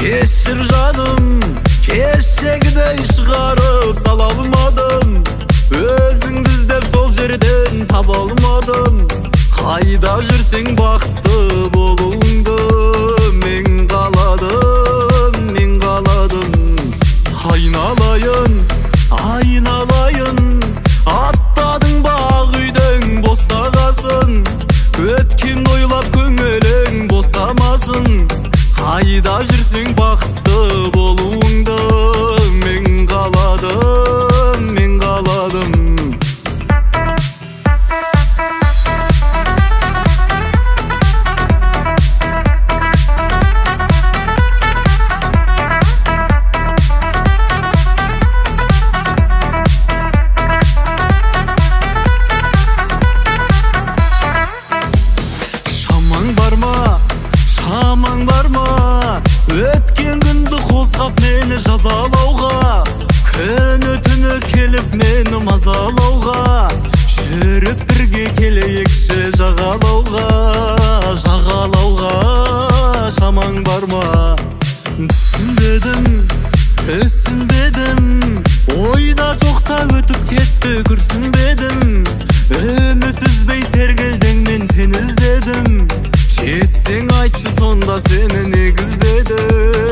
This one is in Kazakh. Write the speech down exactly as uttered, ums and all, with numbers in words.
Кешір жаным, кешегідей шығарып сала алмадым. Өзіңді іздеп сол жерден таба алмадым. Қайда жүрсең бақытты болуыңды мен қаладым, мен қаладым. Айналайын, айналайын, аттадың бақ үйдің босағасын. Өткен ойлап көңілің босамасын. Қайда жүрсең бақытты болуыңды мен қаладым, мен қаладым. Шамаң бар ма, шамаң бар ма, өткен күнді қозғап мені жазалауға. Күні түні келіп мені мазалауға. Жүріп бірге келейікші жағалауға, жағалауға. Шамаң бар ма? Түсінбедім, түсінбедім, ойда жоқта өтіп кетті күрсінбедім. Үміт үзбей сергелдің мен сені іздедім. Кетсең айтшы сонда сені негіздедім.